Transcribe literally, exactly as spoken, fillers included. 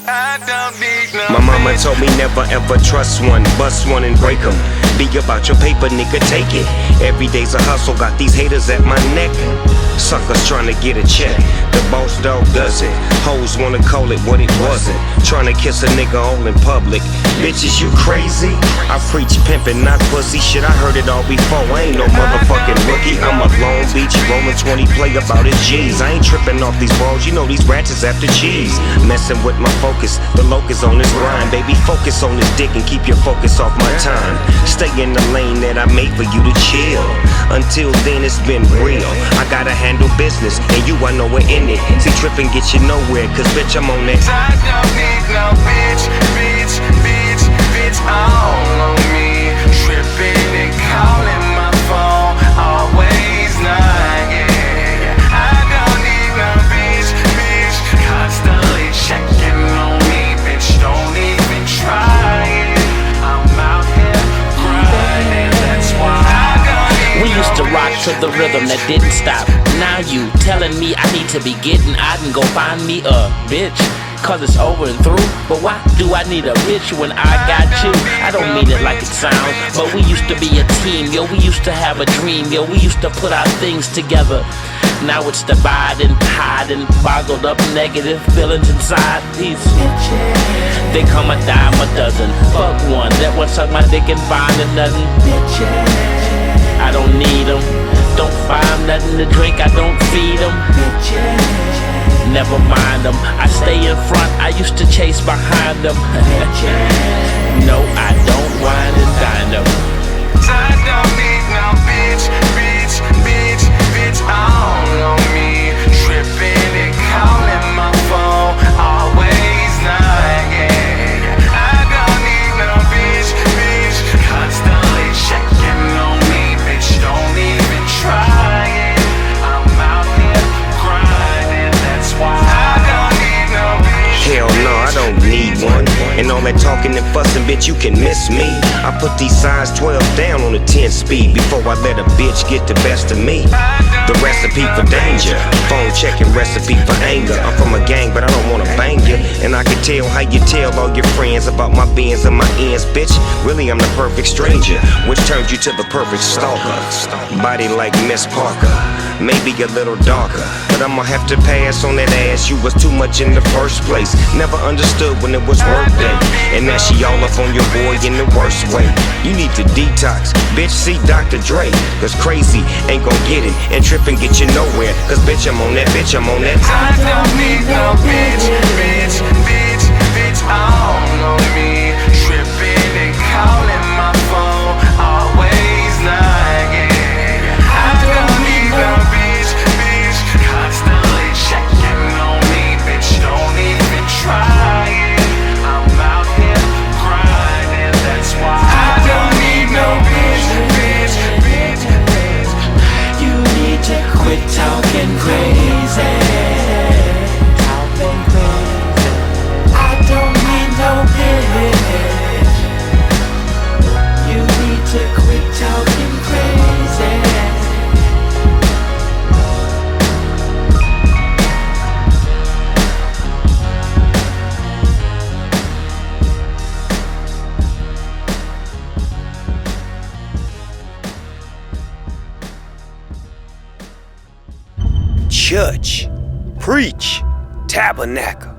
I don't need no My mama bitch. told me never ever trust one, bust one and break 'em. Be about your paper, nigga, take it. Every day's a hustle, got these haters at my neck. Suckers trying to get a check. The boss dog does it. Hoes wanna call it what it wasn't. Trying to kiss a nigga all in public. Bitches, you crazy? I preach pimpin', not pussy. Shit, I heard it all before. I ain't no motherfucking rookie. I'm a Long Beach rollin' twenty play about his G's. I ain't trippin' off these balls. You know these rats is after cheese. Messin' with my focus. The locus on this grind. Baby, focus on this dick and keep your focus off my time. Stay in the lane that I made for you to chill. Until then, it's been real. I gotta handle business, and you, I know we're in it. See, trippin' get you nowhere, cause bitch, I'm on that. I don't need no bitch, bitch, bitch, bitch all on me. Tripping and calling my phone, always lying. I don't need no bitch, bitch, constantly checking on me. Bitch, don't even try it. I'm out here grinding, that's why I don't need We used to no rock bitch, to the rhythm that didn't stop. Now you telling me I need to be getting out and go find me a bitch. Cause it's over and through. But why do I need a bitch when I got you? I don't mean it like it sounds, but we used to be a team. Yo, we used to have a dream. Yo, we used to put our things together. Now it's dividing, hiding, boggled up negative feelings inside these bitches. They come a dime a dozen. Fuck one that wants suck my dick and find nothing. Bitches. I don't need them. Don't buy them nothing to drink, I don't feed them. Bitches. Never mind them, I stay in front, I used to chase behind them. No, I don't whine and dine them. I don't need no bitch, bitch, bitch, bitch all on me. Tripping and calling my phone, always lying. I don't need no bitch, bitch, constantly checking on me. Bitch, don't even try it. I'm out here grinding, that's why I don't need no bitch. Hell no, I don't need one. And all that talking and fussing, bitch, you can miss me. I put these size twelve down on a ten speed before I let a bitch get the best of me. The recipe for danger, phone checking recipe for anger. I'm from a gang, but I don't wanna bang you. And I can tell how you tell all your friends about my bins and my ends, bitch. Really, I'm the perfect stranger, which turned you to the perfect stalker. Body like Miss Parker, maybe a little darker, but I'ma have to pass on that ass. You was too much in the first place. Never understood when it was work day, and now she all up on your boy in the worst way. You need to detox, bitch, see Doctor Dre. Cause crazy ain't gon' get it, and trippin' get you nowhere. Cause bitch, I'm on that, bitch, I'm on that. I don't need no bitch, bitch, bitch, bitch all on me. Tripping and calling my phone, always lying. I don't need no bitch, bitch, constantly checking on me. Bitch, don't even try it. I'm out here grinding, that's why I don't need no bitch, bitch, bitch, bitch. You need to quit talking crazy. Talking crazy. I don't need no bitch. You need to quit talking crazy. Church, preach, tabernacle.